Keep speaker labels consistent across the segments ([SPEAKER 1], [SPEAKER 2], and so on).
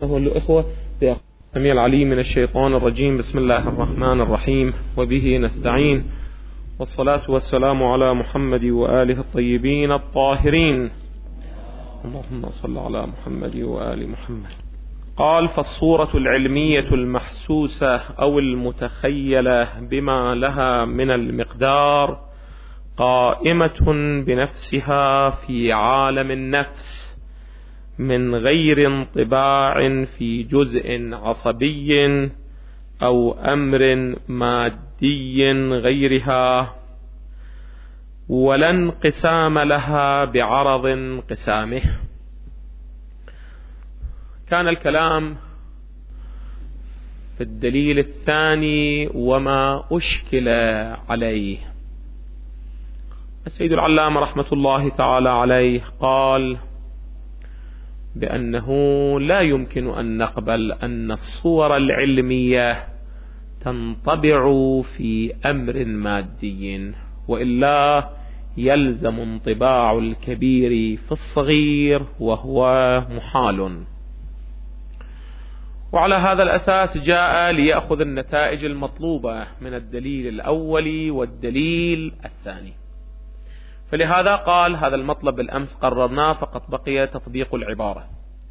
[SPEAKER 1] الإخوة السميع العليم من الشيطان الرجيم. بسم الله الرحمن الرحيم، وبه نستعين، والصلاة والسلام على محمد وآله الطيبين الطاهرين. اللهم صل على محمد وآل محمد. قال: فالصورة العلمية المحسوسة أو المتخيلة بما لها من المقدار قائمة بنفسها في عالم النفس من غير انطباع في جزء عصبي أو أمر مادي غيرها، ولا انقسام لها بعرض انقسامه. كان الكلام في الدليل الثاني وما أشكل عليه. السيد العلامة رحمة الله تعالى عليه قال بأنه لا يمكن أن نقبل أن الصور العلمية تنطبع في أمر مادي، وإلا يلزم انطباع الكبير في الصغير، وهو محال. وعلى هذا الأساس جاء ليأخذ النتائج المطلوبة من الدليل الأول والدليل الثاني. فلهذا قال هذا المطلب بالأمس قررناه، فقط بقي تطبيق العبارة.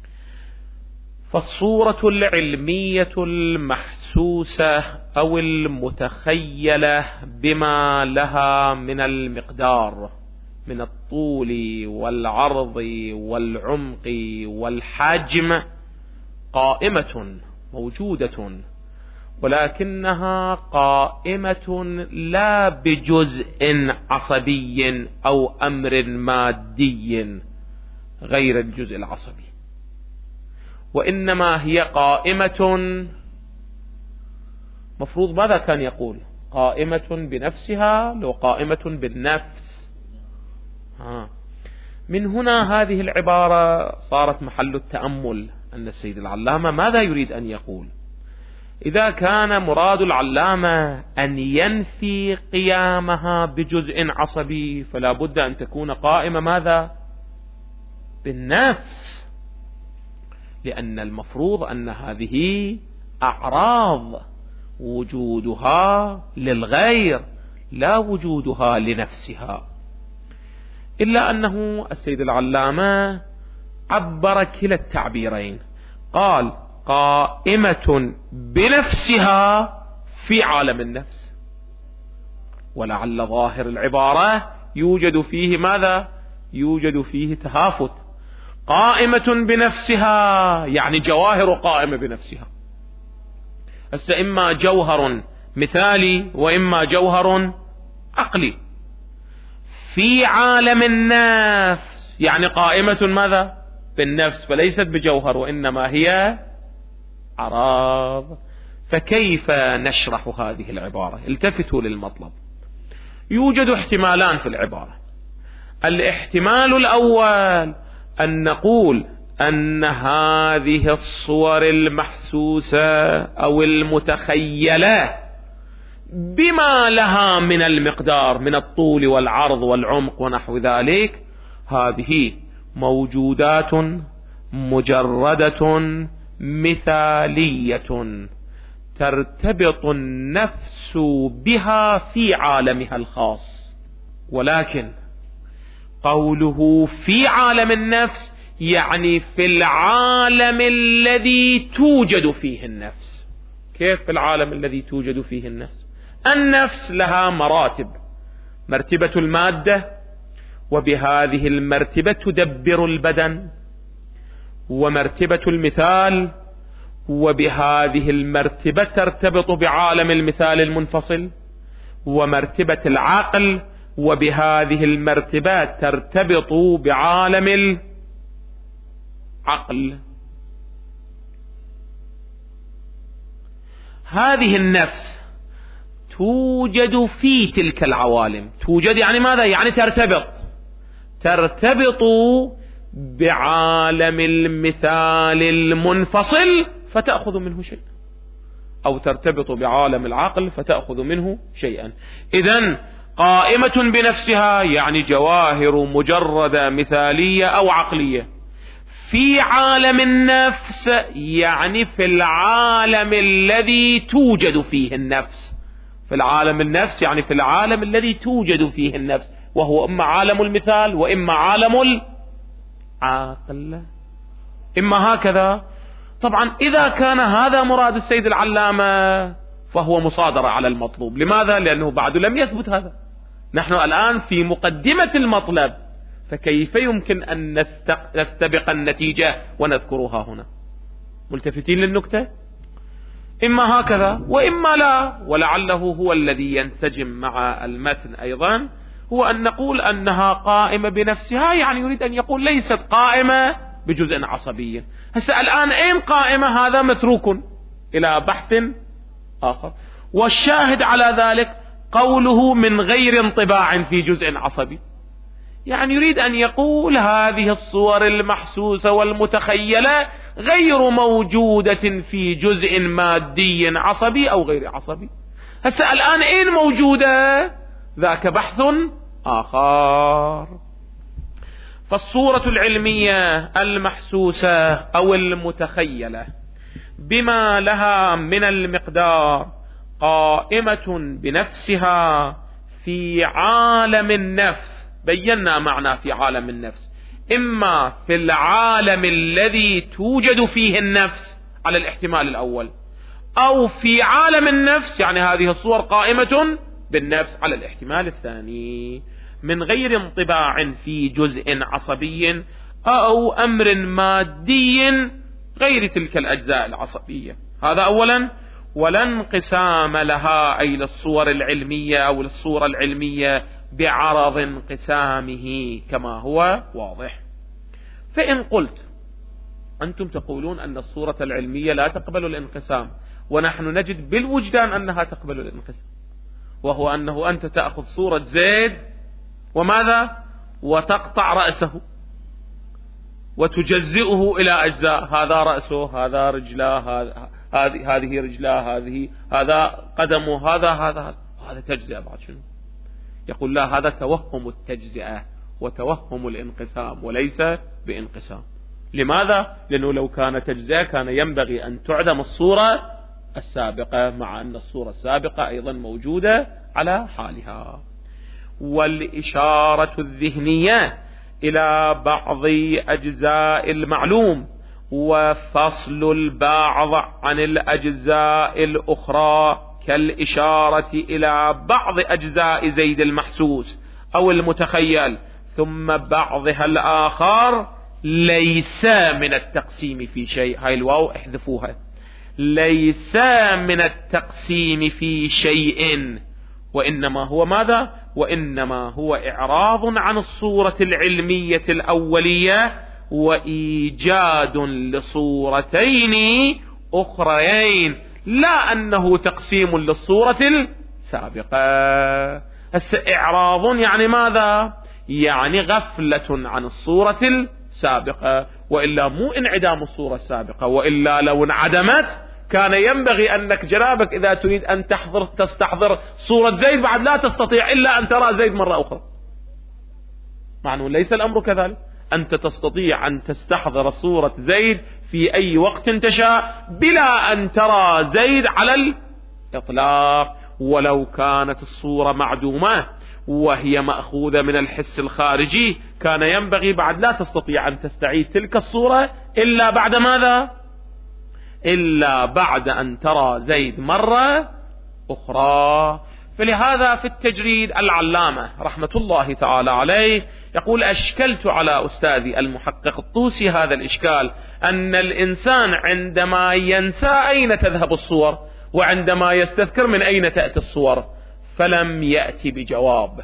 [SPEAKER 1] فالصورة العلمية المحسوسة أو المتخيلة بما لها من المقدار من الطول والعرض والعمق والحجم قائمة موجودة، ولكنها قائمة لا بجزء عصبي أو أمر مادي غير الجزء العصبي، وإنما هي قائمة. مفروض ماذا كان يقول؟ قائمة بنفسها، لو قائمة بالنفس. من هنا هذه العبارة صارت محل التأمل، أن السيد العلامة ماذا يريد أن يقول؟ إذا كان مراد العلامة أن ينفي قيامها بجزء عصبي، فلا بد أن تكون قائمة ماذا؟ بالنفس، لأن المفروض أن هذه أعراض وجودها للغير لا وجودها لنفسها. إلا أنه السيد العلامة عبر كلا التعبيرين، قال قائمة بنفسها في عالم النفس، ولعل ظاهر العبارة يوجد فيه ماذا؟ يوجد فيه تهافت. قائمة بنفسها يعني جواهر قائمة بنفسها، إما جوهر مثالي وإما جوهر عقلي. في عالم النفس يعني قائمة ماذا؟ بالنفس، فليست بجوهر وإنما هي أعراض. فكيف نشرح هذه العبارة؟ التفتوا للمطلب. يوجد احتمالان في العبارة. الاحتمال الأول أن نقول أن هذه الصور المحسوسة أو المتخيلة بما لها من المقدار من الطول والعرض والعمق ونحو ذلك، هذه موجودات مجردة مثالية ترتبط النفس بها في عالمها الخاص. ولكن قوله في عالم النفس يعني في العالم الذي توجد فيه النفس. كيف في العالم الذي توجد فيه النفس؟ النفس لها مراتب: مرتبة المادة، وبهذه المرتبة تدبر البدن، ومرتبة المثال، وبهذه المرتبة ترتبط بعالم المثال المنفصل، ومرتبة العقل، وبهذه المرتبة ترتبط بعالم العقل. هذه النفس توجد في تلك العوالم. توجد يعني ماذا؟ يعني ترتبط بعالم المثال المنفصل فتأخذ منه شيء، أو ترتبط بعالم العقل فتأخذ منه شيئا. إذن قائمة بنفسها يعني جواهر مجردة مثالية أو عقلية في عالم النفس يعني في العالم الذي توجد فيه النفس، في العالم النفس يعني في العالم الذي توجد فيه النفس، وهو إما عالم المثال وإما عالم العاقل، إما هكذا. طبعا إذا كان هذا مراد السيد العلامة فهو مصادرة على المطلوب. لماذا؟ لأنه بعد لم يثبت هذا، نحن الآن في مقدمة المطلب، فكيف يمكن أن نستبق النتيجة ونذكرها هنا؟ ملتفتين للنكتة؟ إما هكذا وإما لا، ولعله هو الذي ينسجم مع المتن أيضا، هو أن نقول أنها قائمة بنفسها، يعني يريد أن يقول ليست قائمة بجزء عصبي. هسه الآن أين قائمة؟ هذا متروك إلى بحث آخر. والشاهد على ذلك قوله من غير انطباع في جزء عصبي، يعني يريد أن يقول هذه الصور المحسوسة والمتخيلة غير موجودة في جزء مادي عصبي أو غير عصبي. هسه الآن أين موجودة؟ ذاك بحث آخر. فالصورة العلمية المحسوسة أو المتخيلة بما لها من المقدار قائمة بنفسها في عالم النفس. بينا معنى في عالم النفس، إما في العالم الذي توجد فيه النفس على الاحتمال الأول، أو في عالم النفس يعني هذه الصور قائمة بالنفس على الاحتمال الثاني، من غير انطباع في جزء عصبي أو أمر مادي غير تلك الأجزاء العصبية. هذا أولا. ولا انقسام لها أي للصور العلمية أو للصورة العلمية بعرض انقسامه كما هو واضح. فإن قلت أنتم تقولون أن الصورة العلمية لا تقبل الانقسام، ونحن نجد بالوجدان أنها تقبل الانقسام، وهو أنه أنت تأخذ صورة زيد وماذا؟ وتقطع رأسه وتجزئه إلى أجزاء، هذا رأسه، هذا رجله، هذه رجله، هذا قدمه، هذا تجزئة. بعد شنو؟ يقول لا، هذا توهم التجزئة وتوهم الانقسام وليس بانقسام. لماذا؟ لأنه لو كان تجزئة كان ينبغي أن تعدم الصورة السابقة، مع أن الصورة السابقة أيضا موجودة على حالها. والإشارة الذهنية إلى بعض أجزاء المعلوم وفصل البعض عن الأجزاء الأخرى، كالإشارة إلى بعض أجزاء زيد المحسوس أو المتخيل ثم بعضها الآخر، ليس من التقسيم في شيء. هاي الواو احذفوها، ليس من التقسيم في شيء، وإنما هو ماذا؟ وإنما هو إعراض عن الصورة العلمية الأولية وإيجاد لصورتين أخريين، لا أنه تقسيم للصورة السابقة. إعراض يعني ماذا؟ يعني غفلة عن الصورة السابقة، وإلا مو انعدام الصورة السابقة، وإلا لو انعدمت كان ينبغي أنك جنابك إذا تريد أن تستحضر صورة زيد بعد لا تستطيع إلا أن ترى زيد مرة أخرى. معنى ليس الأمر كذلك، أنت تستطيع أن تستحضر صورة زيد في أي وقت تشاء بلا أن ترى زيد على الإطلاق، ولو كانت الصورة معدومة وهي مأخوذة من الحس الخارجي كان ينبغي بعد لا تستطيع أن تستعيد تلك الصورة إلا بعد ماذا؟ إلا بعد أن ترى زيد مرة أخرى. فلهذا في التجريد العلامة رحمة الله تعالى عليه يقول: أشكلت على أستاذي المحقق الطوسي هذا الإشكال، أن الإنسان عندما ينسى أين تذهب الصور، وعندما يستذكر من أين تأتي الصور، فلم يأتي بجواب.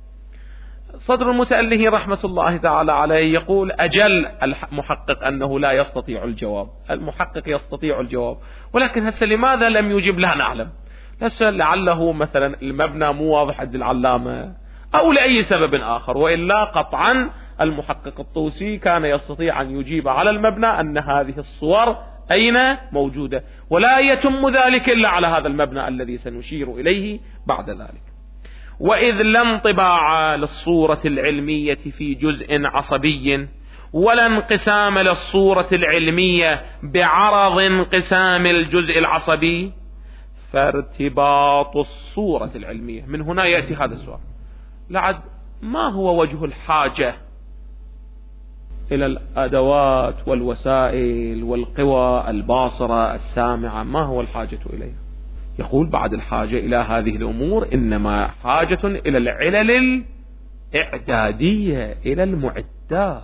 [SPEAKER 1] صدر المتأله رحمة الله تعالى عليه يقول: أجل المحقق أنه لا يستطيع الجواب، المحقق يستطيع الجواب، ولكن هسه لماذا لم يجب؟ لا نعلم، هسه لعله مثلا المبنى مو واضح عند العلامة أو لأي سبب آخر، وإلا قطعا المحقق الطوسي كان يستطيع أن يجيب على المبنى أن هذه الصور أين موجودة، ولا يتم ذلك إلا على هذا المبنى الذي سنشير إليه بعد ذلك. وإذ لا انطباع للصورة العلمية في جزء عصبي، ولا انقسام للصورة العلمية بعرض انقسام الجزء العصبي، فارتباط الصورة العلمية. من هنا يأتي هذا السؤال: لعد ما هو وجه الحاجة إلى الأدوات والوسائل والقوى الباصرة السامعة؟ ما هو الحاجة إليها؟ يقول: بعد الحاجة إلى هذه الأمور إنما حاجة إلى العلل الإعدادية، إلى المعدات.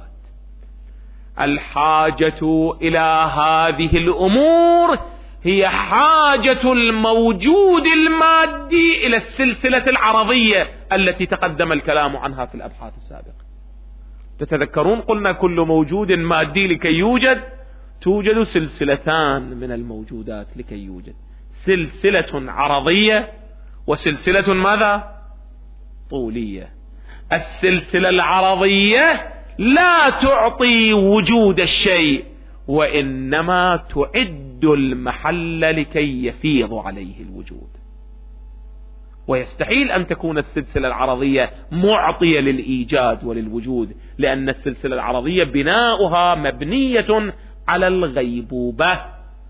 [SPEAKER 1] الحاجة إلى هذه الأمور هي حاجة الموجود المادي إلى السلسلة العرضية التي تقدم الكلام عنها في الأبحاث السابقة. تتذكرون قلنا كل موجود مادي لكي يوجد توجد سلسلتان من الموجودات لكي يوجد: سلسلة عرضية وسلسلة ماذا؟ طولية. السلسلة العرضية لا تعطي وجود الشيء، وإنما تعد المحل لكي يفيض عليه الوجود. ويستحيل أن تكون السلسلة العرضية معطية للإيجاد وللوجود، لأن السلسلة العرضية بناؤها مبنية على الغيبوبة،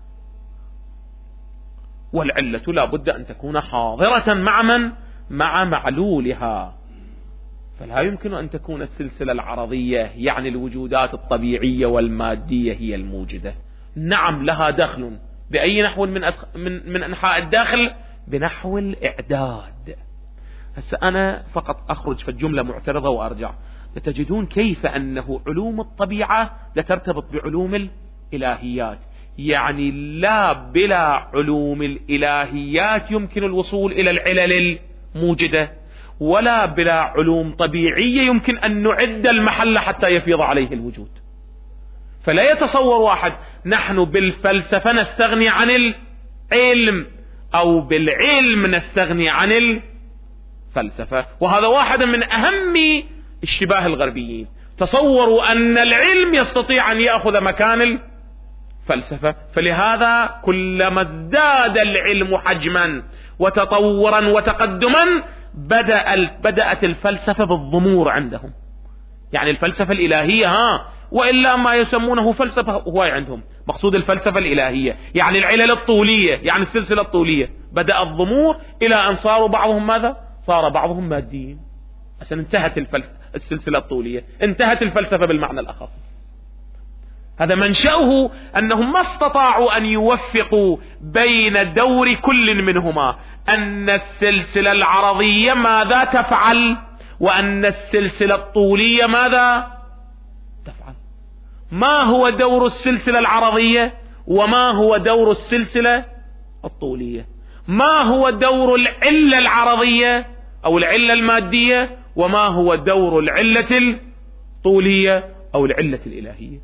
[SPEAKER 1] والعلة لا بد أن تكون حاضرة مع من؟ مع معلولها. فلا يمكن أن تكون السلسلة العرضية يعني الوجودات الطبيعية والمادية هي الموجدة. نعم لها دخل، بأي نحو من أنحاء الداخل؟ بنحو الإعداد. هسه أنا فقط أخرج في الجملة معترضة وأرجع. تجدون كيف أنه علوم الطبيعة لا ترتبط بعلوم الإلهيات، يعني لا بلا علوم الإلهيات يمكن الوصول إلى العلل الموجدة، ولا بلا علوم طبيعية يمكن أن نعد المحل حتى يفيض عليه الوجود. فلا يتصور واحد نحن بالفلسفة نستغني عن العلم أو بالعلم نستغني عن الفلسفة، وهذا واحد من أهم اشتباه الغربيين. تصوروا أن العلم يستطيع أن يأخذ مكان الفلسفة، فلهذا كلما ازداد العلم حجما وتطورا وتقدما بدأت الفلسفة بالضمور عندهم. يعني الفلسفة الإلهية وإلا ما يسمونه فلسفة هواي عندهم. مقصود الفلسفة الإلهية يعني العلل الطولية، يعني السلسلة الطولية. بدأ الضمور إلى أن صاروا بعضهم ماذا؟ صار بعضهم ماديين. عشان انتهت السلسلة الطولية، انتهت الفلسفة بالمعنى الأخص. هذا منشأه أنهم ما استطاعوا أن يوفقوا بين دور كل منهما، أن السلسلة العرضية ماذا تفعل وأن السلسلة الطولية ماذا تفعل. ما هو دور السلسلة العرضية وما هو دور السلسلة الطولية؟ ما هو دور العلة العرضية أو العلة المادية وما هو دور العلة الطولية أو العلة الإلهية؟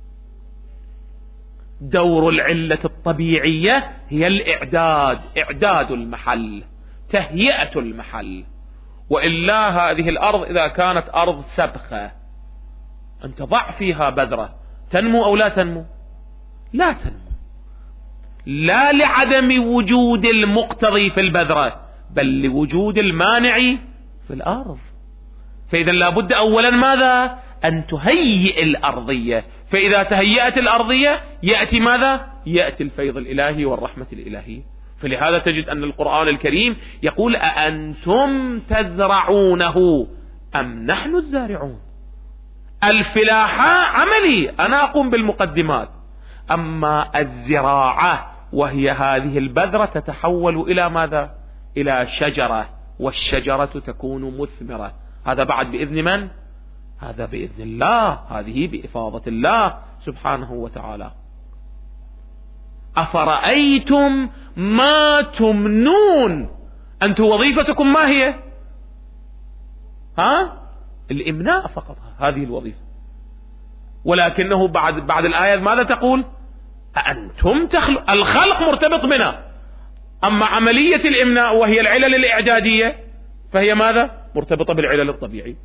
[SPEAKER 1] دور العلة الطبيعية هي الإعداد، إعداد المحل، تهيئة المحل. وإلا هذه الأرض إذا كانت أرض سبخة أن تضع فيها بذرة تنمو أو لا تنمو؟ لا تنمو، لا لعدم وجود المقتضي في البذرة بل لوجود المانع في الأرض. فإذا لابد أولا ماذا؟ أن تهيئ الأرضية، فإذا تهيأت الأرضية يأتي ماذا؟ يأتي الفيض الإلهي والرحمة الإلهية. فلهذا تجد أن القرآن الكريم يقول: أأنتم تزرعونه أم نحن الزارعون؟ الفلاحة عملي، أنا أقوم بالمقدمات، أما الزراعة وهي هذه البذرة تتحول إلى ماذا؟ إلى شجرة، والشجرة تكون مثمرة. هذا بعد بإذن من؟ هذا بإذن الله، هذه بإفاضة الله سبحانه وتعالى. أفرأيتم ما تمنون؟ أنتم وظيفتكم ما هي؟ الإمناء فقط، هذه الوظيفة. ولكنه بعد الآية ماذا تقول؟ أأنتم تخلق. الخلق مرتبط بنا، أما عملية الإمناء وهي العلل الإعدادية فهي ماذا؟ مرتبطة بالعلل الطبيعية.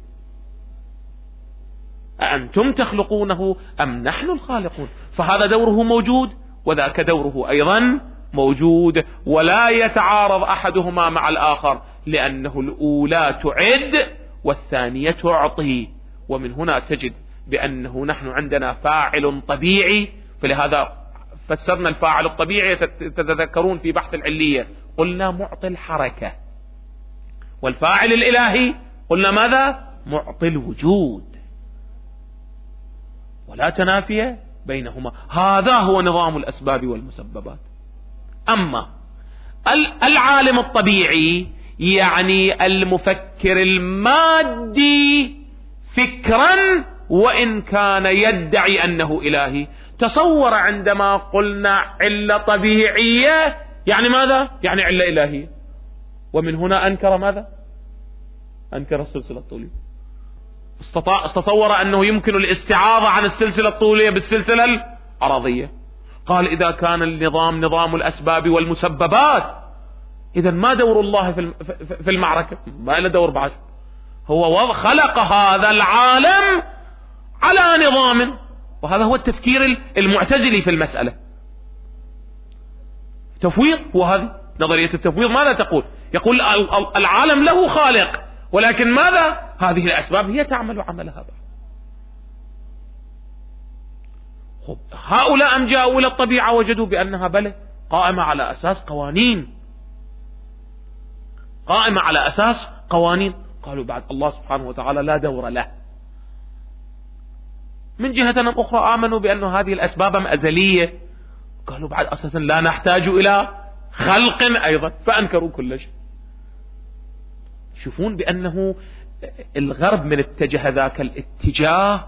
[SPEAKER 1] أأنتم تخلقونه أم نحن الخالقون؟ فهذا دوره موجود وذاك دوره أيضا موجود، ولا يتعارض أحدهما مع الآخر، لأنه الأولى تعد والثانية تعطي. ومن هنا تجد بأنه نحن عندنا فاعل طبيعي، فلهذا فسرنا الفاعل الطبيعي. تتذكرون في بحث العلية قلنا معطي الحركة، والفاعل الإلهي قلنا ماذا؟ معطي الوجود، ولا تنافي بينهما. هذا هو نظام الأسباب والمسببات. أما العالم الطبيعي يعني المفكر المادي فكرا وإن كان يدعي أنه إلهي. تصور عندما قلنا علة طبيعية يعني ماذا؟ يعني علة إلهية، ومن هنا أنكر ماذا؟ أنكر السلسلة الطولية. تصور أنه يمكن الاستعاضة عن السلسلة الطولية بالسلسلة العرضية. قال إذا كان النظام نظام الأسباب والمسببات، إذا ما دور الله في المعركة؟ ما له دور بعد. هو خلق هذا العالم على نظام، وهذا هو التفكير المعتزلي في المسألة. تفويض، وهذه نظرية التفويض ماذا تقول؟ يقول العالم له خالق، ولكن ماذا؟ هذه الأسباب هي تعمل عملها. هؤلاء أن جاءوا إلى الطبيعة وجدوا بأنها بلى قائمة على أساس قوانين، قائمة على أساس قوانين. قالوا بعد الله سبحانه وتعالى لا دور له. من جهة أخرى آمنوا بأن هذه الأسباب أزلية، قالوا بعد أساسا لا نحتاج إلى خلق أيضا، فأنكروا كل شيء. شوفون بأنه الغرب من اتجه ذاك الاتجاه.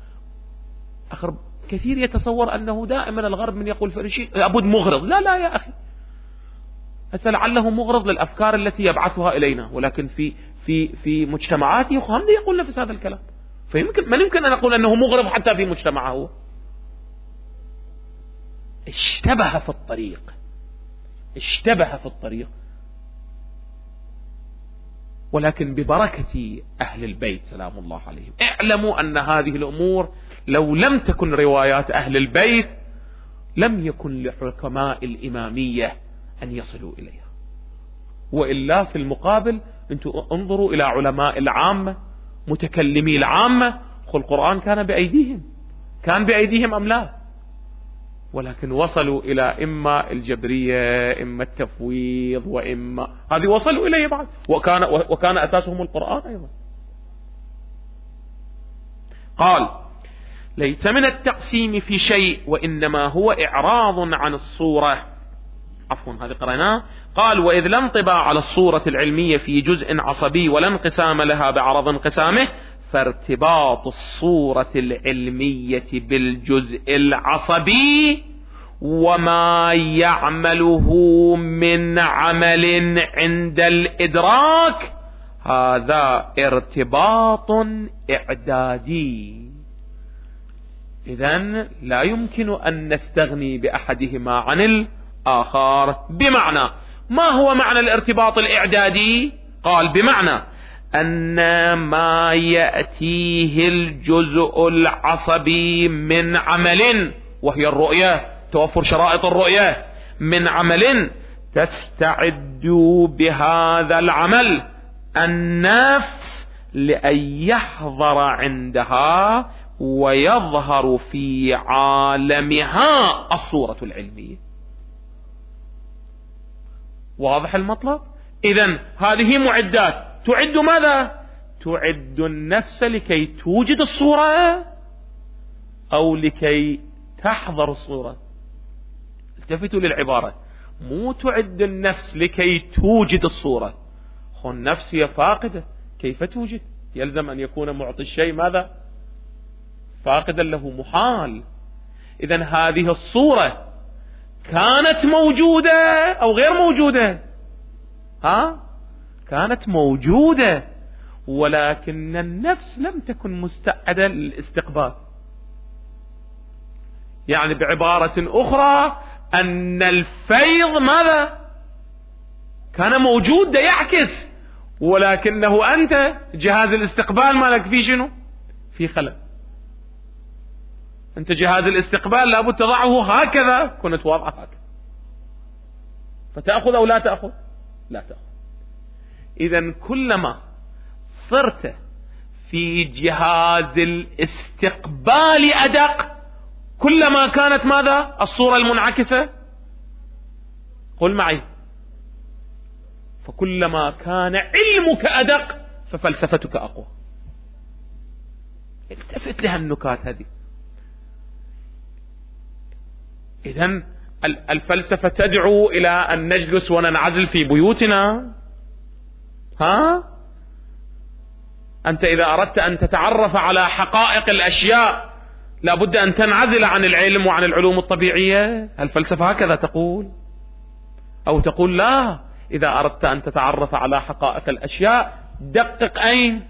[SPEAKER 1] كثير يتصور أنه دائما الغرب من يقول فرشي لابد مغرض. لا لا يا أخي، لعله مغرض للأفكار التي يبعثها إلينا، ولكن في مجتمعات هم يقول نفس هذا الكلام. فيمكن من يمكن أن نقول أنه مغرض حتى في مجتمعه هو اشتبه في الطريق. ولكن ببركة أهل البيت سلام الله عليهم اعلموا أن هذه الأمور لو لم تكن روايات أهل البيت لم يكن لحكماء الإمامية أن يصلوا إليها. وإلا في المقابل أنتم انظروا إلى علماء العامة، متكلمي العامة، القرآن كان بأيديهم أم لا؟ ولكن وصلوا إلى إما الجبرية إما التفويض وإما هذه وصلوا إليه بعد، وكان أساسهم القرآن أيضا. قال ليس من التقسيم في شيء وإنما هو إعراض عن الصورة. عفوا هذه قرأناه. قال وإذ لا انطباع على الصورة العلمية في جزء عصبي ولا انقسام لها بعرض انقسامه، فارتباط الصورة العلمية بالجزء العصبي وما يعمله من عمل عند الإدراك هذا ارتباط إعدادي. إذن لا يمكن أن نستغني بأحدهما عن الآخر. بمعنى ما هو معنى الارتباط الإعدادي؟ قال بمعنى أن ما يأتيه الجزء العصبي من عمل، وهي الرؤية، توفر شرائط الرؤية، من عمل تستعد بهذا العمل النفس لأن يحضر عندها ويظهر في عالمها الصورة العلمية. واضح المطلب؟ إذن هذه معدات تعد ماذا؟ تعد النفس لكي توجد الصورة أو لكي تحضر الصورة. التفتوا للعبارة، مو تعد النفس لكي توجد الصورة. النفس هي فاقدة، كيف توجد؟ يلزم أن يكون معطي الشيء ماذا؟ فاقدا له، محال. إذن هذه الصورة كانت موجودة أو غير موجودة؟ كانت موجودة، ولكن النفس لم تكن مستعدة للاستقبال. يعني بعبارة أخرى أن الفيض ماذا؟ كان موجود، ده يعكس، ولكنه أنت جهاز الاستقبال مالك فيه شنو؟ في خلل. أنت جهاز الاستقبال لابد تضعه هكذا، كنت واضعة هكذا، فتأخذ أو لا تأخذ؟ لا تأخذ. إذن كلما صرت في جهاز الاستقبال أدق كلما كانت ماذا الصورة المنعكسة؟ قل معي. فكلما كان علمك أدق ففلسفتك أقوى. التفت لها النكات هذه. إذن الفلسفة تدعو إلى أن نجلس وننعزل في بيوتنا. أنت إذا أردت أن تتعرف على حقائق الأشياء لابد أن تنعزل عن العلم وعن العلوم الطبيعية. الفلسفة هكذا تقول؟ أو تقول لا، إذا أردت أن تتعرف على حقائق الأشياء دقق أين؟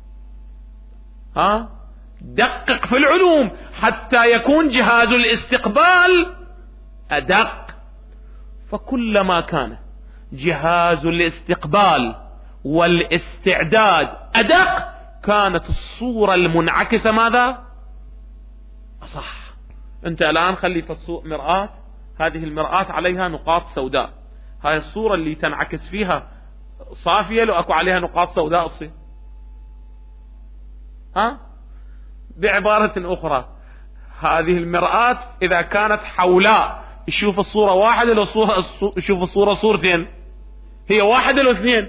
[SPEAKER 1] دقق في العلوم حتى يكون جهاز الاستقبال أدق. فكلما كان جهاز الاستقبال والاستعداد أدق كانت الصورة المنعكسة ماذا؟ أصح. أنت الآن خلي في مرآة، هذه المرآة عليها نقاط سوداء، هاي الصورة اللي تنعكس فيها صافية لو أكو عليها نقاط سوداء الصين. بعبارة أخرى، هذه المرآة إذا كانت حولاء يشوف الصورة واحدة لو يشوف الصورة صورتين. هي واحدة لو اثنين؟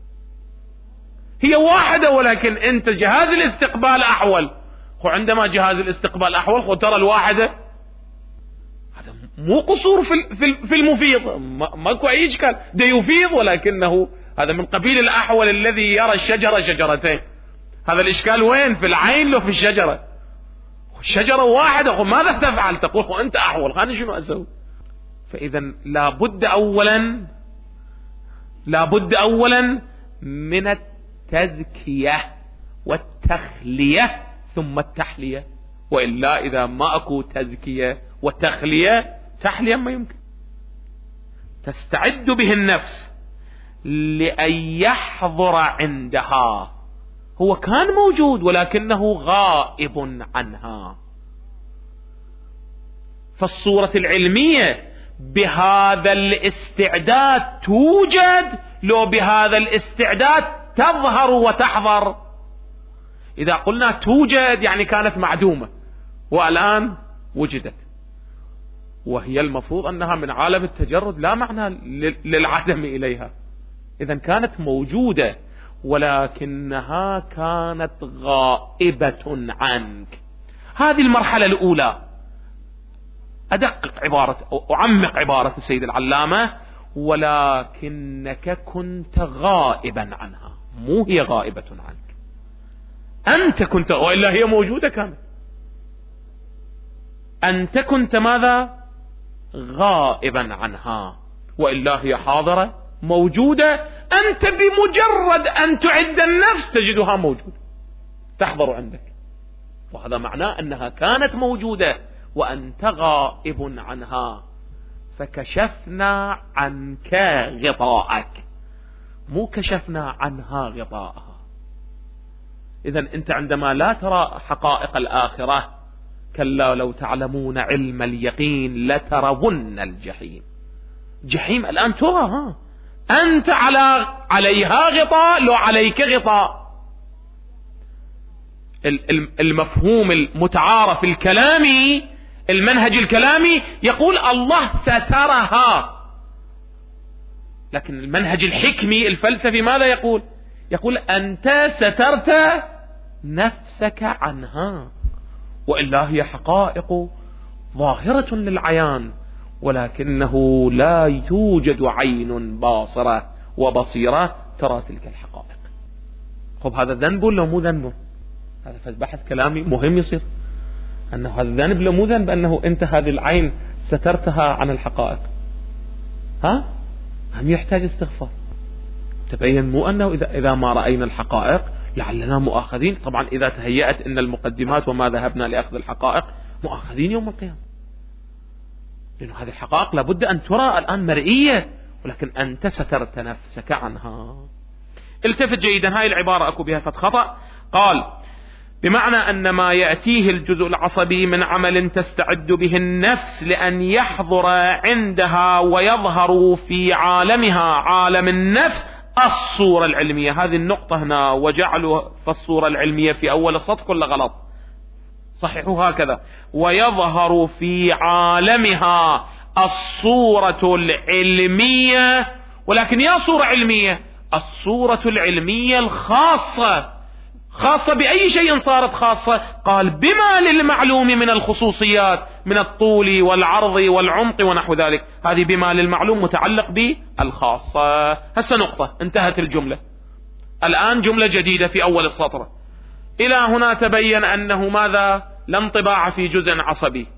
[SPEAKER 1] هي واحدة، ولكن أنت جهاز الاستقبال أحول. عندما جهاز الاستقبال أحول ترى الواحدة. هذا مو قصور في المفيض، ماكو أي إشكال، ده يفيض، ولكنه هذا من قبيل الأحول الذي يرى الشجرة شجرتين. هذا الإشكال وين؟ في العين لو في الشجرة؟ الشجرة واحدة، ماذا تفعل؟ تقول أنت أحول، خلني شنو أسوي؟ فإذا لابد أولا من التزكية والتخلية ثم التحلية، وإلا إذا ما أكو تزكية وتخلية، تحلية ما يمكن. تستعد به النفس لأن يحضر عندها. هو كان موجود ولكنه غائب عنها. فالصورة العلمية بهذا الاستعداد توجد، لو بهذا الاستعداد تظهر وتحضر. إذا قلنا توجد يعني كانت معدومة والآن وجدت، وهي المفروض أنها من عالم التجرد لا معنى للعدم إليها. إذا كانت موجودة ولكنها كانت غائبة عنك. هذه المرحلة الأولى. أدقق عبارة أو أعمق عبارة السيد العلامة: ولكنك كنت غائبا عنها، مو هي غائبة عنك. أنت كنت، وإلا هي موجودة كانت. أنت كنت ماذا؟ غائبا عنها، وإلا هي حاضرة موجودة. أنت بمجرد أن تعد النفس تجدها موجودة تحضر عندك، وهذا معناه أنها كانت موجودة وأنت غائب عنها. فكشفنا عنك غطاءك، مو كشفنا عنها غطاءها. إذن أنت عندما لا ترى حقائق الآخرة، كلا لو تعلمون علم اليقين لترون الجحيم. جحيم الآن ترى، أنت عليها غطاء لو عليك غطاء. المفهوم المتعارف الكلامي، المنهج الكلامي يقول الله سترها، لكن المنهج الحكمي الفلسفي ماذا يقول؟ يقول أنت سترت نفسك عنها، وإلا هي حقائق ظاهرة للعيان، ولكنه لا يوجد عين باصرة وبصيرة ترى تلك الحقائق. خب هذا ذنب ولا مو ذنب؟ هذا بحث كلامي مهم يصير، أنه هذا ذنب ولا مو ذنب، أنه أنت هذه العين سترتها عن الحقائق. هم يحتاج استغفار. تبين مو أنه إذا ما رأينا الحقائق لعلنا مؤاخذين. طبعا إذا تهيأت إن المقدمات وما ذهبنا لأخذ الحقائق مؤاخذين يوم القيامة، لأن هذه الحقائق لابد أن ترى الآن مرئية، ولكن أنت سترت نفسك عنها. التفت جيدا، هاي العبارة أكو بها خطأ. قال بمعنى أن ما يأتيه الجزء العصبي من عمل تستعد به النفس لأن يحضر عندها ويظهر في عالمها، عالم النفس، الصورة العلمية. هذه النقطة هنا، وجعلوا فالصورة العلمية في أول السطر ولا غلط؟ صححوا هكذا: ويظهر في عالمها الصورة العلمية. ولكن يا صورة علمية، الصورة العلمية الخاصة. خاصة بأي شيء صارت خاصة؟ قال بما للمعلوم من الخصوصيات، من الطول والعرض والعمق ونحو ذلك. هذه بما للمعلوم متعلق بالخاصة. هسه نقطة، انتهت الجملة. الآن جملة جديدة في أول السطر. إلى هنا تبين أنه ماذا؟ لا انطباع في جزء عصبي.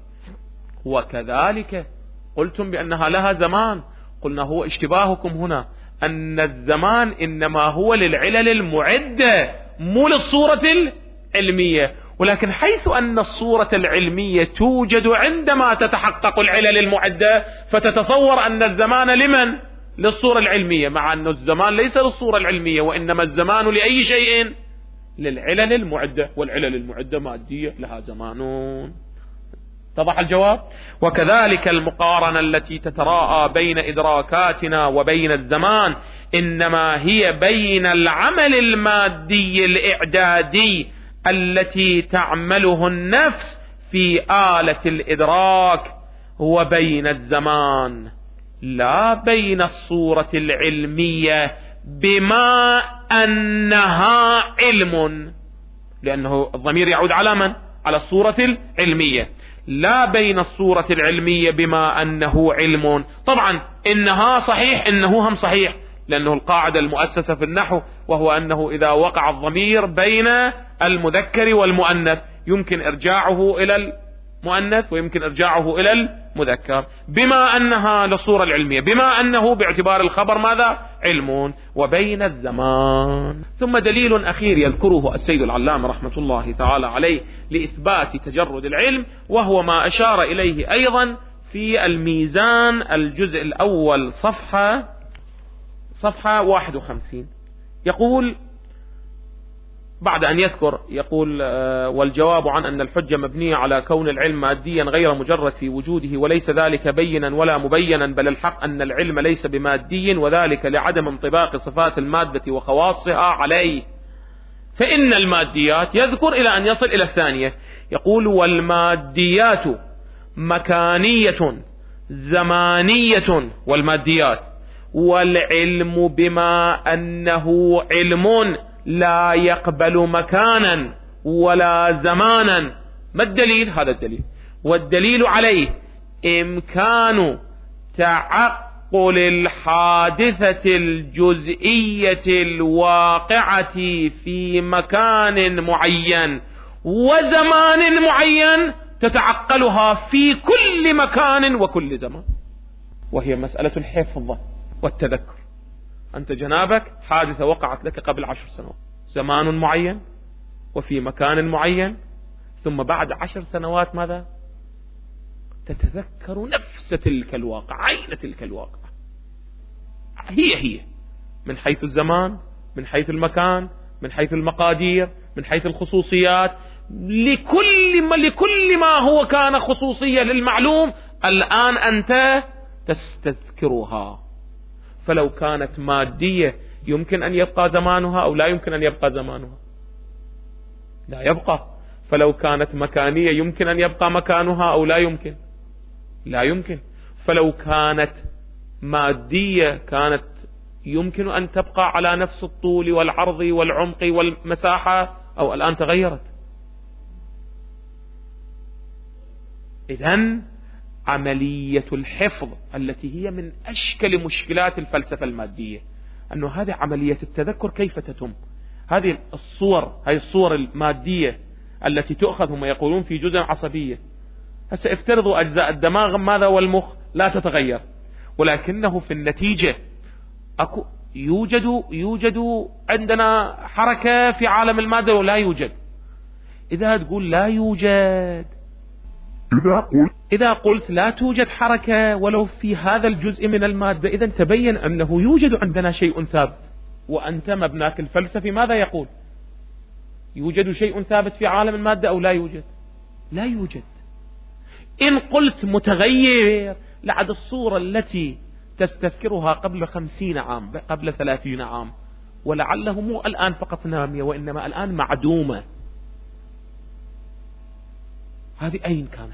[SPEAKER 1] وكذلك قلتم بأنها لها زمان. قلنا هو اشتباهكم هنا أن الزمان إنما هو للعلل المعدة، مو للصورة العلمية. ولكن حيث أن الصورة العلمية توجد عندما تتحقق العلل المعدة، فتتصور أن الزمان لمن؟ للصورة العلمية، مع أن الزمان ليس للصورة العلمية، وإنما الزمان لأي شيء؟ للعلل المعدة، والعلل المعدة مادية لها زمان. اتضح الجواب؟ وكذلك المقارنة التي تتراءى بين إدراكاتنا وبين الزمان إنما هي بين العمل المادي الإعدادي التي تعمله النفس في آلة الإدراك، وبين الزمان، لا بين الصورة العلمية بما أنها علم. لأنه الضمير يعود على من؟ على الصورة العلمية. لا بين الصورة العلمية بما أنه علم. طبعا إنها صحيح، إنه هم صحيح، لأنه القاعدة المؤسسة في النحو وهو أنه إذا وقع الضمير بين المذكر والمؤنث يمكن إرجاعه إلى المؤنث ويمكن إرجاعه إلى المذكر. بما أنها للصورة العلمية، بما أنه باعتبار الخبر ماذا؟ علم. وبين الزمان. ثم دليل أخير يذكره السيد العلامة رحمة الله تعالى عليه لإثبات تجرد العلم، وهو ما أشار إليه أيضا في الميزان الجزء الأول صفحة 51. يقول بعد أن يذكر، يقول والجواب عن أن الحجة مبنية على كون العلم ماديا غير مجرد في وجوده، وليس ذلك بينا ولا مبينا، بل الحق أن العلم ليس بمادي، وذلك لعدم انطباق صفات المادة وخواصها عليه. فإن الماديات، يذكر إلى أن يصل إلى الثانية، يقول والماديات مكانية زمانية، والماديات، والعلم بما أنه علم لا يقبل مكانا ولا زمانا. ما الدليل؟ هذا الدليل. والدليل عليه إمكان تعقل الحادثة الجزئية الواقعة في مكان معين وزمان معين، تتعقلها في كل مكان وكل زمان، وهي مسألة الحفظ والتذكر. أنت جنابك حادثة وقعت لك قبل 10 سنوات، زمان معين وفي مكان معين، ثم بعد 10 سنوات ماذا؟ تتذكر نفس تلك الواقع، عين تلك الواقع، هي من حيث الزمان، من حيث المكان، من حيث المقادير، من حيث الخصوصيات، لكل ما هو كان خصوصية للمعلوم الآن أنت تستذكرها. فلو كانت مادية يمكن أن يبقى زمانها أو لا يمكن أن يبقى زمانها؟ لا يبقى. فلو كانت مكانية يمكن أن يبقى مكانها أو لا يمكن؟ لا يمكن. فلو كانت مادية كانت يمكن أن تبقى على نفس الطول والعرض والعمق والمساحة، أو الآن تغيرت؟ إذن عملية الحفظ التي هي من أشكل مشكلات الفلسفة المادية، أنه هذه عملية التذكر كيف تتم؟ هذه الصور المادية التي تؤخذ، هم يقولون في جزء عصبية. هسه افترضوا أجزاء الدماغ ماذا والمخ لا تتغير، ولكنه في النتيجة يوجد عندنا حركة في عالم المادة ولا يوجد؟ إذا تقول لا يوجد، إذا قلت لا توجد حركة ولو في هذا الجزء من المادة، إذن تبين أنه يوجد عندنا شيء ثابت. وأنت مبناك الفلسفي ماذا يقول؟ يوجد شيء ثابت في عالم المادة أو لا يوجد؟ لا يوجد. إن قلت متغير، لعد الصورة التي تستذكرها قبل 50 عام، قبل 30 عام، ولعله مو الآن فقط نامية، وإنما الآن معدومة. هذه أين كانت؟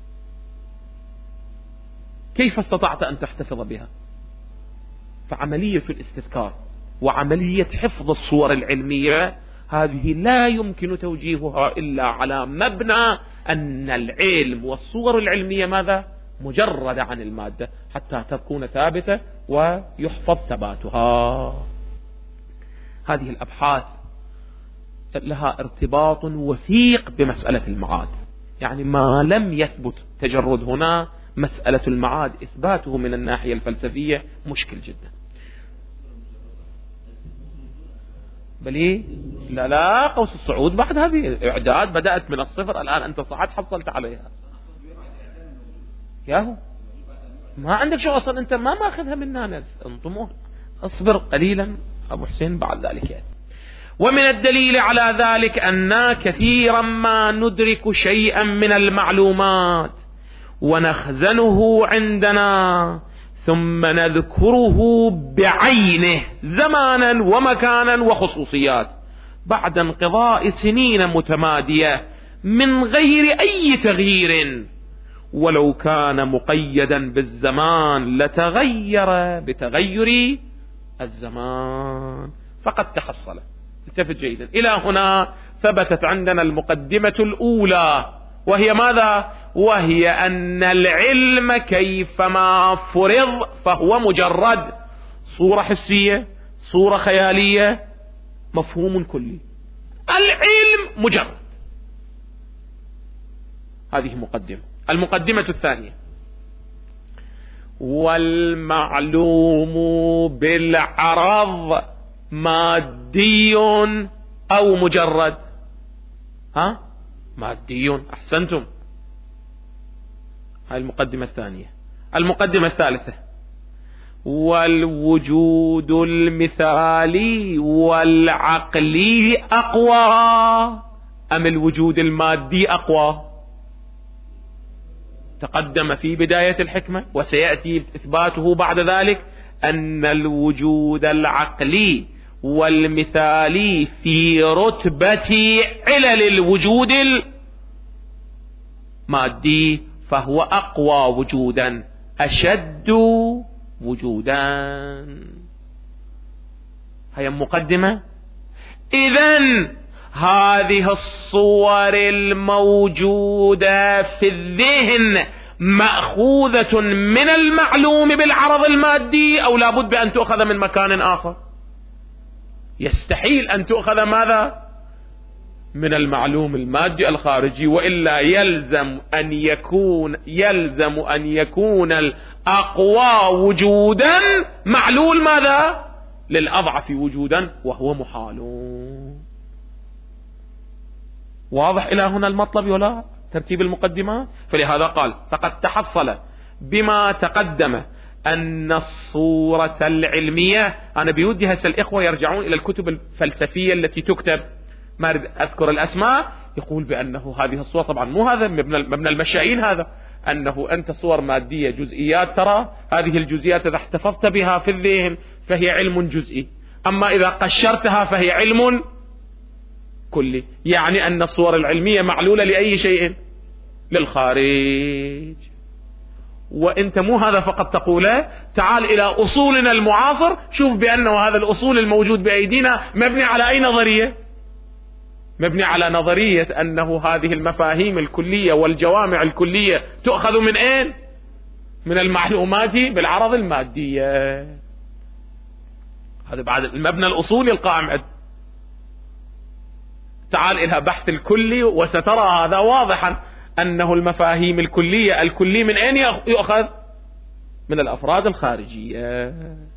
[SPEAKER 1] كيف استطعت أن تحتفظ بها؟ فعملية الاستذكار وعملية حفظ الصور العلمية هذه لا يمكن توجيهها إلا على مبنى أن العلم والصور العلمية ماذا؟ مجردة عن المادة حتى تكون ثابتة ويحفظ ثباتها. هذه الأبحاث لها ارتباط وثيق بمسألة المعاد، يعني ما لم يثبت تجرد هنا مسألة المعاد إثباته من الناحية الفلسفية مشكل جدا. بل لا قوس الصعود بعد هذه إعداد بدأت من الصفر، الآن أنت صعد حصلت عليها. ياهو ما عندك شو أصلا، أنت ما ماخذها منا ناس انطموه. اصبر قليلا أبو حسين بعد ذلك يعني. ومن الدليل على ذلك أن كثيرا ما ندرك شيئا من المعلومات ونخزنه عندنا ثم نذكره بعينه زمانا ومكانا وخصوصيات بعد انقضاء سنين متمادية من غير أي تغيير، ولو كان مقيدا بالزمان لتغير بتغير الزمان فقد تحصل. التفت جيدا إلى هنا. ثبتت عندنا المقدمة الأولى وهي ماذا؟ وهي أن العلم كيفما فرض فهو مجرد صورة حسية، صورة خيالية، مفهوم كلي. العلم مجرد. هذه مقدمة. المقدمة الثانية: والمعلوم بالعرض مادي أو مجرد؟ مادي. أحسنتم. هاي المقدمة الثانية. المقدمة الثالثة: والوجود المثالي والعقلي أقوى أم الوجود المادي أقوى؟ تقدم في بداية الحكمة وسيأتي إثباته بعد ذلك أن الوجود العقلي والمثالي في رتبة علل الوجود المادي، فهو أقوى وجودا، أشد وجودا. هي مقدمة. إذن هذه الصور الموجودة في الذهن مأخوذة من المعلوم بالعرض المادي أو لابد بأن تؤخذ من مكان آخر؟ يستحيل أن تؤخذ ماذا؟ من المعلوم المادي الخارجي، وإلا يلزم أن يكون الأقوى وجودا معلول ماذا؟ للأضعف وجودا، وهو محال. واضح إلى هنا المطلب ولا ترتيب المقدمة؟ فلهذا قال: فقد تحصل بما تقدم أن الصورة العلمية، أنا بيودي هسه الإخوة يرجعون إلى الكتب الفلسفية التي تكتب، ما أذكر الأسماء، يقول بأنه هذه الصورة، طبعا مو هذا مبنى المشائين، هذا أنه أنت صور مادية جزئيات، ترى هذه الجزئيات إذا احتفظت بها في الذهن فهي علم جزئي، أما إذا قشرتها فهي علم كلي. يعني أن الصور العلمية معلولة لأي شيء؟ للخارج. وانت مو هذا فقط تقوله، تعال الى اصولنا المعاصر، شوف بانه هذا الاصول الموجود بايدينا مبني على اي نظرية؟ مبني على نظرية انه هذه المفاهيم الكلية والجوامع الكلية تؤخذ من اين؟ من المعلومات بالعرض المادية. هذا بعد المبنى الاصولي القائم. تعال الى بحث الكلي وسترى هذا واضحا، أنه المفاهيم الكلية، الكلي من أين يؤخذ؟ من الأفراد الخارجية.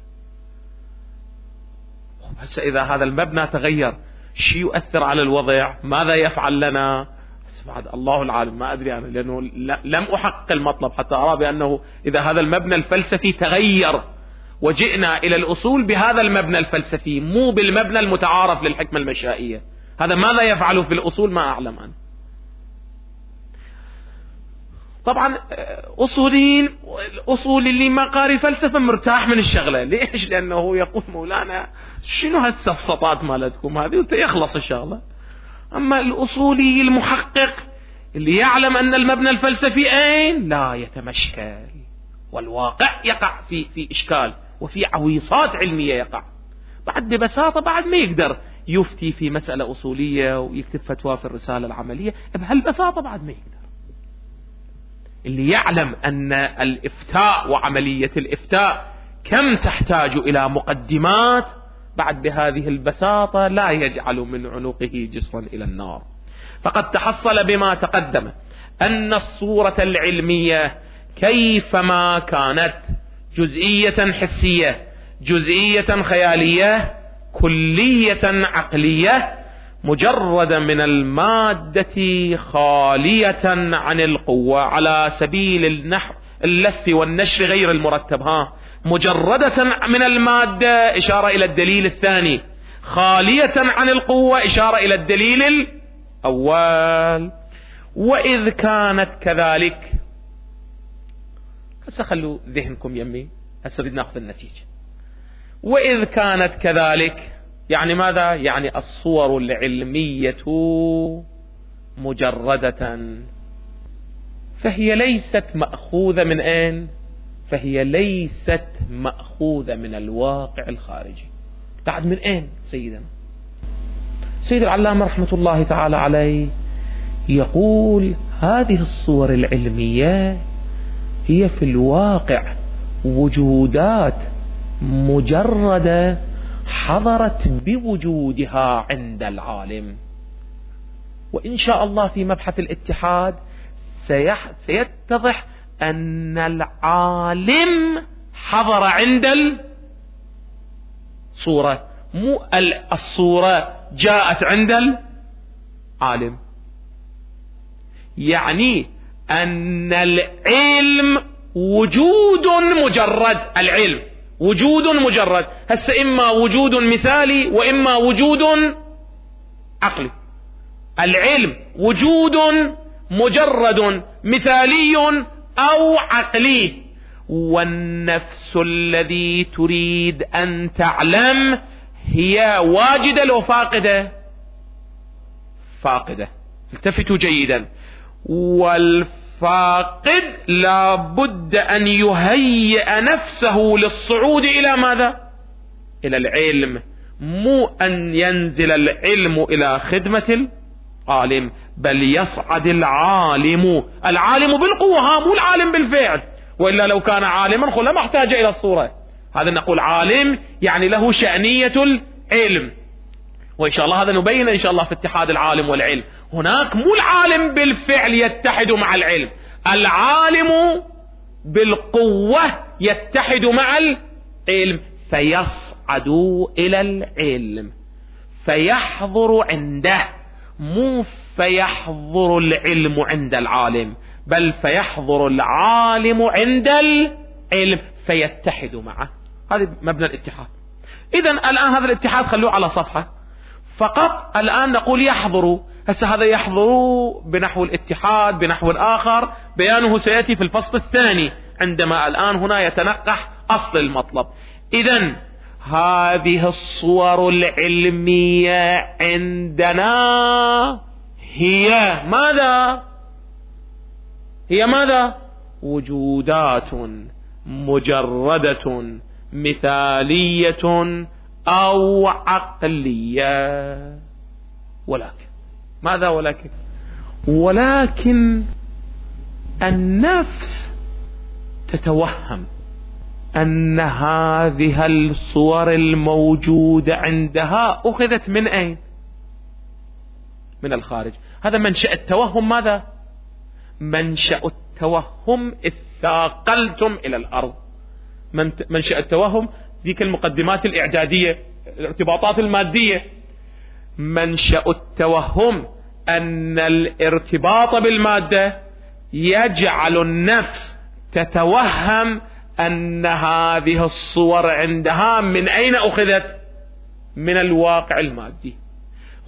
[SPEAKER 1] هسه إذا هذا المبنى تغير، شيء يؤثر على الوضع؟ ماذا يفعل لنا؟ بعد الله العالم، ما أدري أنا، لأنه لم أحقق المطلب حتى أرى بأنه إذا هذا المبنى الفلسفي تغير وجئنا إلى الأصول بهذا المبنى الفلسفي مو بالمبنى المتعارف للحكمة المشائية، هذا ماذا يفعل في الأصول؟ ما أعلم أنا. طبعا أصولي اللي ما قاري فلسفة مرتاح من الشغلة. ليش؟ لأنه يقول مولانا شنو هالسفسطات مالتكم هذه يخلص الشغلة. أما الأصولي المحقق اللي يعلم أن المبنى الفلسفي أين لا يتمشكل، والواقع يقع في إشكال وفي عويصات علمية يقع، بعد ببساطة بعد ما يقدر يفتي في مسألة أصولية ويكتب فتوى في الرسالة العملية بهالبساطة، بعد ما يقدر. اللي يعلم أن الإفتاء وعملية الإفتاء كم تحتاج إلى مقدمات، بعد بهذه البساطة لا يجعل من عنقه جسرا إلى النار. فقد تحصل بما تقدم أن الصورة العلمية كيفما كانت جزئية حسية، جزئية خيالية، كلية عقلية، مجرد من المادة، خالية عن القوة، على سبيل النحو اللف والنشر غير المرتب، مجردة من المادة إشارة إلى الدليل الثاني، خالية عن القوة إشارة إلى الدليل الأول. وإذ كانت كذلك، هسه خلوا ذهنكم يمي، هسه بدنا ناخذ النتيجة. وإذ كانت كذلك يعني ماذا؟ يعني الصور العلمية مجردة، فهي ليست مأخوذة من أين؟ فهي ليست مأخوذة من الواقع الخارجي. بعد من أين سيدنا؟ سيد العلامة رحمة الله تعالى عليه يقول هذه الصور العلمية هي في الواقع وجودات مجردة حضرت بوجودها عند العالم. وإن شاء الله في مبحث الاتحاد سيتضح أن العالم حضر عند الصورة، مو الصورة جاءت عند العالم. يعني أن العلم وجود مجرد، العلم وجود مجرد، هسه إما وجود مثالي وإما وجود عقلي. العلم وجود مجرد مثالي أو عقلي، والنفس الذي تريد أن تعلم هي واجدة لو فاقدة؟ فاقدة. التفتوا جيدا. والفاقد لا بد أن يهيئ نفسه للصعود إلى ماذا؟ إلى العلم، مو أن ينزل العلم إلى خدمة العالم، بل يصعد العالم بالقوة، مو العالم بالفعل، وإلا لو كان عالما خلا ما احتاج إلى الصورة. هذا نقول عالم يعني له شأنية العلم، وإن شاء الله هذا نبين إن شاء الله في اتحاد العالم والعلم. هناك مو العالم بالفعل يتحد مع العلم، العالم بالقوة يتحد مع العلم، فيصعد إلى العلم فيحضر عنده، مو فيحضر العلم عند العالم، بل فيحضر العالم عند العلم فيتحد معه. هذا مبنى الاتحاد. إذن الآن هذا الاتحاد خلوه على صفحة فقط. الآن نقول يحضروا، هسه هذا يحضروا بنحو الاتحاد بنحو آخر، بيانه سيأتي في الفصل الثاني، عندما الآن هنا يتنقح أصل المطلب. إذن هذه الصور العلمية عندنا هي ماذا؟ هي ماذا؟ وجودات مجردة مثالية أو عقلية. ولكن ماذا؟ ولكن النفس تتوهم أن هذه الصور الموجودة عندها أخذت من أين؟ من الخارج. هذا منشأ التوهم. ماذا؟ منشأ التوهم إذ ثاقلتم إلى الأرض. منشأ التوهم ذيك المقدمات الإعدادية، الارتباطات المادية. منشأ التوهم أن الارتباط بالمادة يجعل النفس تتوهم أن هذه الصور عندها من أين أخذت؟ من الواقع المادي.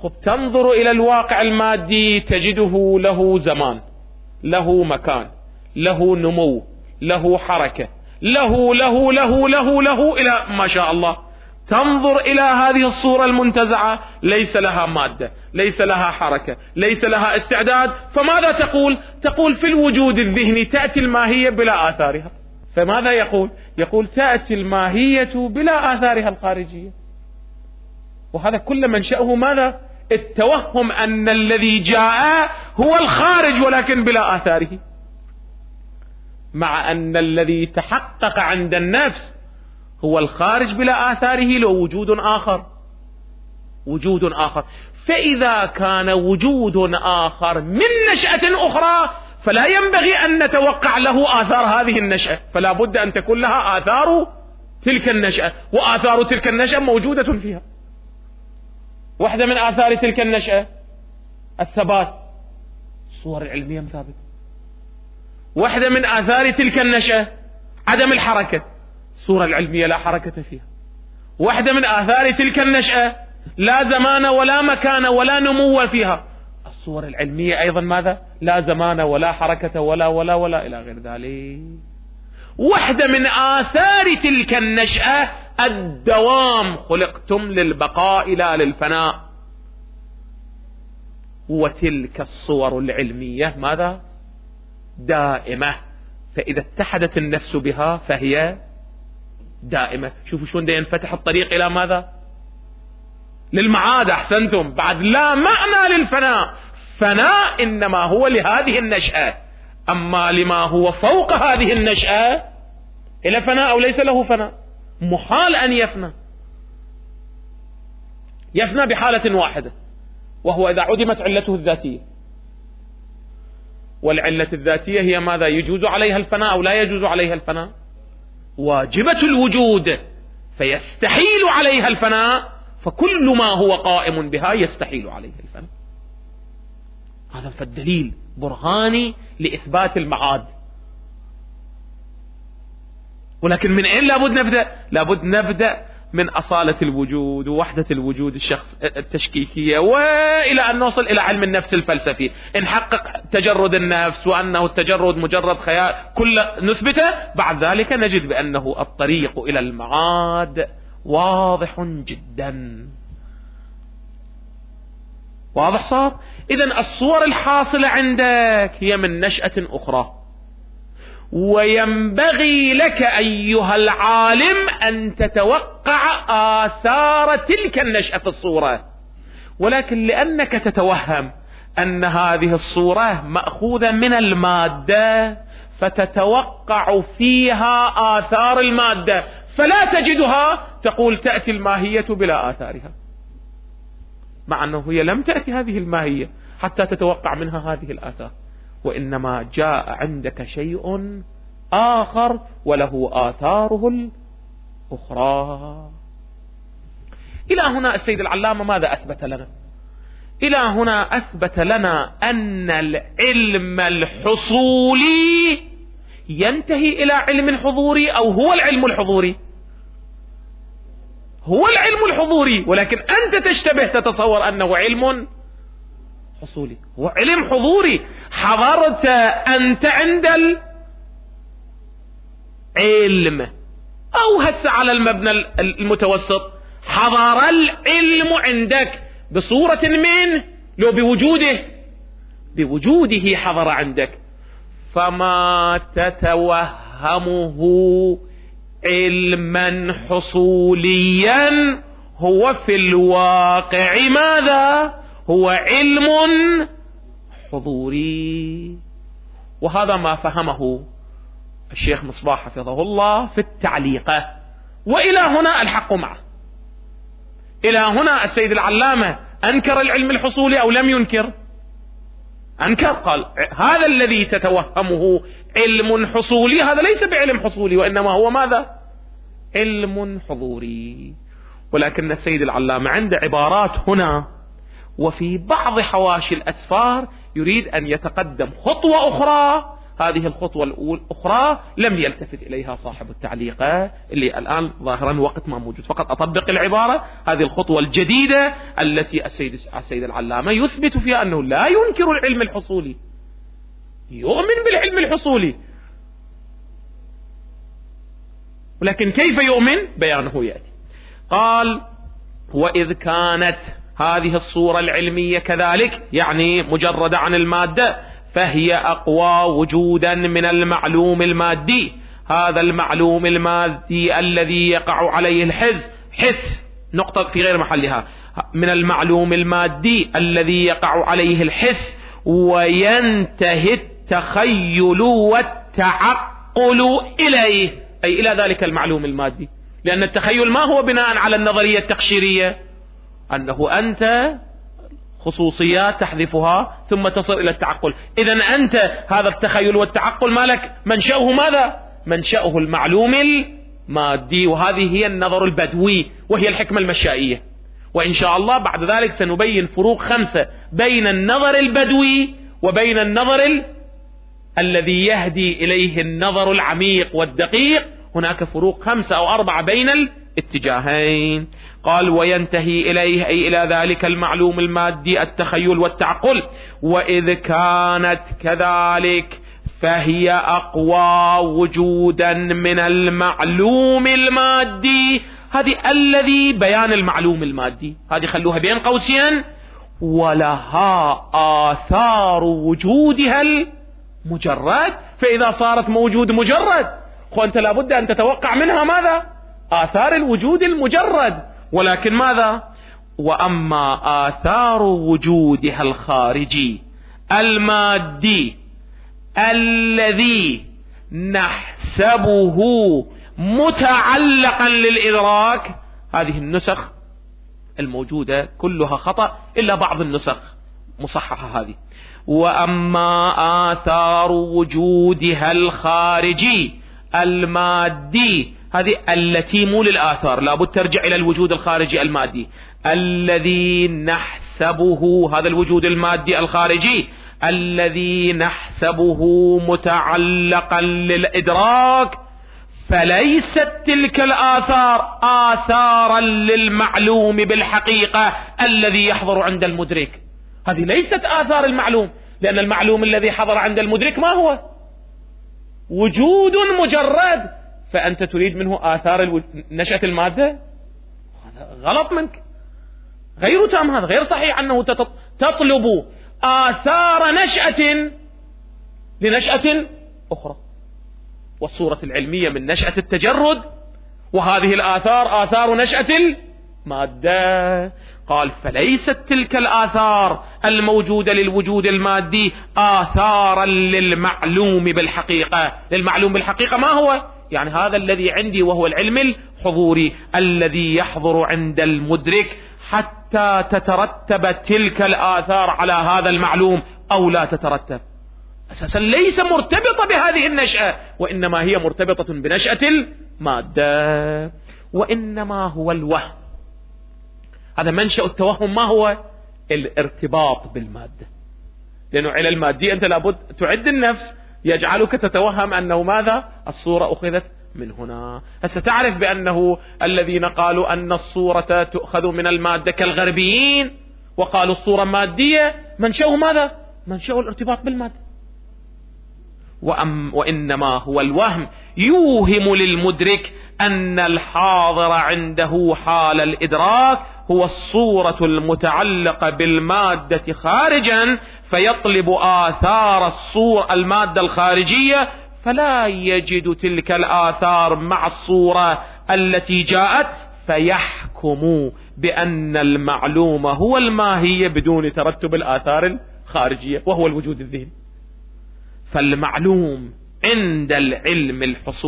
[SPEAKER 1] تنظر إلى الواقع المادي تجده له زمان، له مكان، له نمو، له حركة، له له له له له إلى ما شاء الله. تنظر إلى هذه الصورة المنتزعة ليس لها مادة، ليس لها حركة، ليس لها استعداد، فماذا تقول؟ تقول في الوجود الذهني تأتي الماهية بلا آثارها. فماذا يقول؟ يقول تأتي الماهية بلا آثارها الخارجية. وهذا كل منشأه ماذا؟ التوهم أن الذي جاء هو الخارج ولكن بلا آثاره، مع أن الذي تحقق عند النفس هو الخارج بلا آثاره له وجود آخر، وجود آخر. فإذا كان وجود آخر من نشأة أخرى فلا ينبغي أن نتوقع له آثار هذه النشأة، فلا بد أن تكون لها آثار تلك النشأة، وآثار تلك النشأة موجودة فيها. واحدة من آثار تلك النشأة الثبات، الصور العلمية مثابتة. واحدة من آثار تلك النشأة عدم الحركة، الصورة العلمية لا حركة فيها. واحدة من آثار تلك النشأة لا زمان ولا مكان ولا نمو فيها، الصور العلمية أيضا ماذا؟ لا زمان ولا حركة ولا ولا ولا إلى غير ذلك. واحدة من آثار تلك النشأة الدوام، خلقتم للبقاء لا للفناء. وتلك الصور العلمية ماذا؟ دائمة، فإذا اتحدت النفس بها فهي دائمة. شوفوا شلون ينفتح الطريق إلى ماذا؟ للمعاد. أحسنتم. بعد لا معنى للفناء، فناء إنما هو لهذه النشأة، أما لما هو فوق هذه النشأة إلى فناء أو ليس له فناء، محال أن يفنى. يفنى بحالة واحدة، وهو إذا عدمت علته الذاتية. والعلة الذاتية هي ماذا؟ يجوز عليها الفناء أو لا يجوز عليها الفناء؟ واجبة الوجود، فيستحيل عليها الفناء، فكل ما هو قائم بها يستحيل عليه الفناء. هذا فالدليل برهاني لإثبات المعاد. ولكن من أين لابد نبدأ؟ لابد نبدأ من أصالة الوجود ووحدة الوجود الشخص التشكيكية، وإلى أن نوصل إلى علم النفس الفلسفي. نحقق تجرد النفس وأنه التجرد مجرد خيال كل نثبته، بعد ذلك نجد بأنه الطريق إلى المعاد واضح جدا. واضح صار؟ إذن الصور الحاصلة عندك هي من نشأة أخرى، وينبغي لك أيها العالم أن تتوقع آثار تلك النشأة في الصورة، ولكن لأنك تتوهم أن هذه الصورة مأخوذة من المادة فتتوقع فيها آثار المادة فلا تجدها، تقول تأتي الماهية بلا آثارها، مع أنه هي لم تأتي هذه الماهية حتى تتوقع منها هذه الآثار، وإنما جاء عندك شيء آخر وله آثاره الأخرى. إلى هنا السيد العلامة ماذا أثبت لنا؟ إلى هنا أثبت لنا أن العلم الحصولي ينتهي إلى علم حضوري، أو هو العلم الحضوري، هو العلم الحضوري، ولكن أنت تشتبه تتصور أنه علم حصولي. هو علم حضوري. حضرت أنت عند العلم، أو هسه على المبنى المتوسط، حضر العلم عندك بصورة من لو بوجوده، بوجوده حضر عندك، فما تتوهمه علما حصوليا هو في الواقع ماذا؟ هو علم حضوري. وهذا ما فهمه الشيخ مصباح حفظه الله في التعليقة. وإلى هنا الحق معه. إلى هنا السيد العلامة أنكر العلم الحصولي أو لم ينكر؟ أنكر. قال هذا الذي تتوهمه علم حصولي هذا ليس بعلم حصولي، وإنما هو ماذا؟ علم حضوري. ولكن السيد العلامة عند عبارات هنا وفي بعض حواشي الأسفار يريد أن يتقدم خطوة أخرى. هذه الخطوة الأخرى لم يلتفت إليها صاحب التعليقة اللي الآن ظاهرا وقت ما موجود، فقط أطبق العبارة. هذه الخطوة الجديدة التي السيد العلامة يثبت فيها أنه لا ينكر العلم الحصولي، يؤمن بالعلم الحصولي، ولكن كيف يؤمن؟ بيانه يأتي. قال: وإذ كانت هذه الصورة العلمية كذلك، يعني مجردة عن المادة، فهي أقوى وجودا من المعلوم المادي. هذا المعلوم المادي الذي يقع عليه حس نقطة في غير محلها، من المعلوم المادي الذي يقع عليه الحس وينتهي التخيل والتعقل إليه، أي إلى ذلك المعلوم المادي. لأن التخيل ما هو بناء على النظرية التقشيرية، أنه أنت خصوصيات تحذفها ثم تصل إلى التعقل. إذن أنت هذا التخيل والتعقل مالك منشأه ماذا؟ منشأه المعلوم المادي، وهذه هي النظر البدوي وهي الحكمة المشائية. وإن شاء الله بعد ذلك سنبين فروق 5 بين النظر البدوي وبين النظر الذي يهدي إليه النظر العميق والدقيق. هناك فروق 5 أو 4 بين الاتجاهين. قال: وينتهي إليه، أي إلى ذلك المعلوم المادي، التخيل والتعقل. وإذ كانت كذلك فهي أقوى وجودا من المعلوم المادي. هذه الذي بيان المعلوم المادي، هذه خلوها بين قوسين. ولها آثار وجودها المجرد. فإذا صارت موجود مجرد، وأنت لابد أن تتوقع منها ماذا؟ آثار الوجود المجرد. ولكن ماذا؟ وأما آثار وجودها الخارجي المادي الذي نحسبه متعلقا للإدراك، هذه النسخ الموجودة كلها خطأ إلا بعض النسخ مصححة هذه. وأما آثار وجودها الخارجي المادي، هذه التي مو للآثار، لابد ترجع إلى الوجود الخارجي المادي الذي نحسبه، هذا الوجود المادي الخارجي الذي نحسبه متعلقا للإدراك. فليست تلك الآثار آثارا للمعلوم بالحقيقة الذي يحضر عند المدرك. هذه ليست آثار المعلوم، لأن المعلوم الذي حضر عند المدرك ما هو؟ وجود مجرد. فأنت تريد منه آثار نشأة المادة؟ هذا غلط منك، غير تام، هذا غير صحيح أنه تطلب آثار نشأة لنشأة أخرى. والصورة العلمية من نشأة التجرد، وهذه الآثار آثار نشأة المادة. قال: فليست تلك الآثار الموجودة للوجود المادي آثارا للمعلوم بالحقيقة. للمعلوم بالحقيقة ما هو؟ يعني هذا الذي عندي وهو العلم الحضوري الذي يحضر عند المدرك، حتى تترتب تلك الآثار على هذا المعلوم أو لا تترتب. أساسا ليس مرتبطة بهذه النشأة، وإنما هي مرتبطة بنشأة المادة. وإنما هو الوهم. هذا منشأ التوهم. ما هو؟ الارتباط بالمادة. لأنه على المادي أنت لابد تعد النفس يجعلك تتوهم أنه ماذا؟ الصورة أخذت من هنا. هسه تعرف بأنه الذين قالوا أن الصورة تؤخذ من المادة كالغربيين، وقالوا الصورة مادية، منشأه ماذا؟ منشأه الارتباط بالمادة. وإنما هو الوهم يوهم للمدرك أن الحاضر عنده حال الإدراك هو الصورة المتعلقة بالمادة خارجا، فيطلب آثار الصورة المادة الخارجية، فلا يجد تلك الآثار مع الصورة التي جاءت، فيحكم بأن المعلوم هو الماهية بدون ترتب الآثار الخارجية، وهو الوجود الذهني. فالمعلوم عند العلم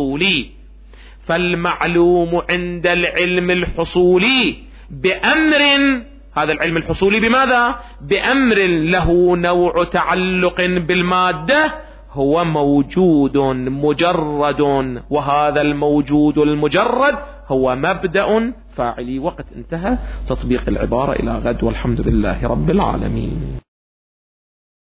[SPEAKER 1] الحصولي بأمر، هذا العلم الحصولي بماذا؟ بأمر له نوع تعلق بالمادة، هو موجود مجرد، وهذا الموجود المجرد هو مبدأ فاعلي. وقت انتهى. تطبيق العبارة إلى غد، والحمد لله رب العالمين.